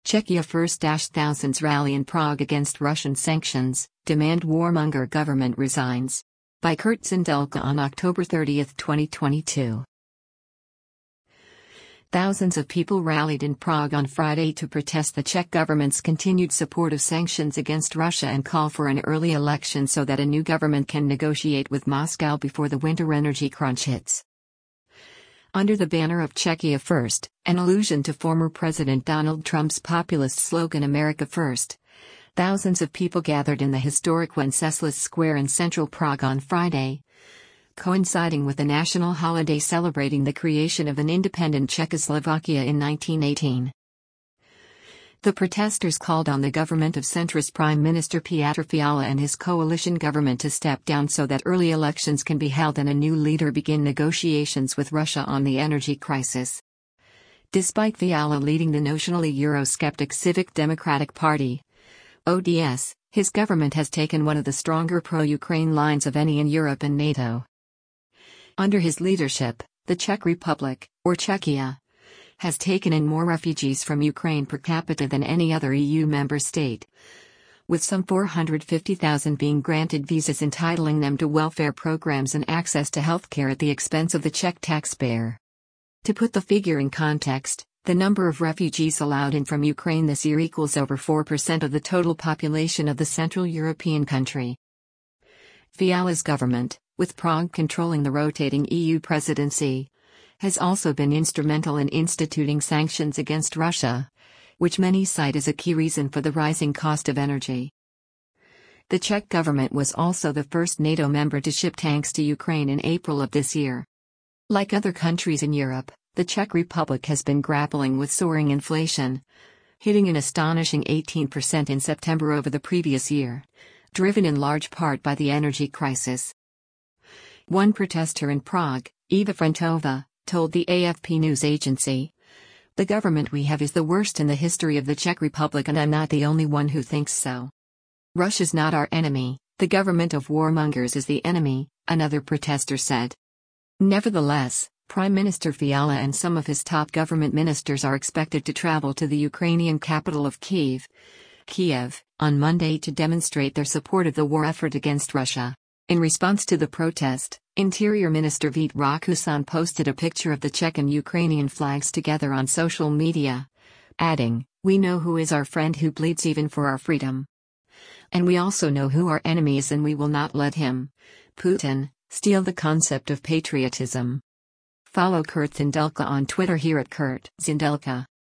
Czechia first. Thousands rally in Prague against Russian sanctions, demand warmonger government resigns. By Kurt Zindelka on October 30, 2022. Thousands of people rallied in Prague on Friday to protest the Czech government's continued support of sanctions against Russia and call for an early election so that a new government can negotiate with Moscow before the winter energy crunch hits. Under the banner of Czechia First, an allusion to former President Donald Trump's populist slogan America First, thousands of people gathered in the historic Wenceslas Square in central Prague on Friday, coinciding with the national holiday celebrating the creation of an independent Czechoslovakia in 1918. The protesters called on the government of centrist Prime Minister Petr Fiala and his coalition government to step down so that early elections can be held and a new leader begin negotiations with Russia on the energy crisis. Despite Fiala leading the notionally Eurosceptic Civic Democratic Party, ODS, his government has taken one of the stronger pro-Ukraine lines of any in Europe and NATO. Under his leadership, the Czech Republic, or Czechia, has taken in more refugees from Ukraine per capita than any other EU member state, with some 450,000 being granted visas entitling them to welfare programs and access to healthcare at the expense of the Czech taxpayer. To put the figure in context, the number of refugees allowed in from Ukraine this year equals over 4% of the total population of the Central European country. Fiala's government, with Prague controlling the rotating EU presidency, has also been instrumental in instituting sanctions against Russia, which many cite as a key reason for the rising cost of energy. The Czech government was also the first NATO member to ship tanks to Ukraine in April of this year. Like other countries in Europe, the Czech Republic has been grappling with soaring inflation, hitting an astonishing 18% in September over the previous year, driven in large part by the energy crisis. One protester in Prague, Eva Frantova, told the AFP news agency, "The government we have is the worst in the history of the Czech Republic and I'm not the only one who thinks so. Russia's not our enemy, the government of warmongers is the enemy," another protester said. Nevertheless, Prime Minister Fiala and some of his top government ministers are expected to travel to the Ukrainian capital of Kyiv, on Monday to demonstrate their support of the war effort against Russia. In response to the protest, Interior Minister Vít Rakusan posted a picture of the Czech and Ukrainian flags together on social media, adding, "We know who is our friend who bleeds even for our freedom. And we also know who our enemy is and we will not let him, Putin, steal the concept of patriotism." Follow Kurt Zindelka on Twitter here at Kurt Zindelka.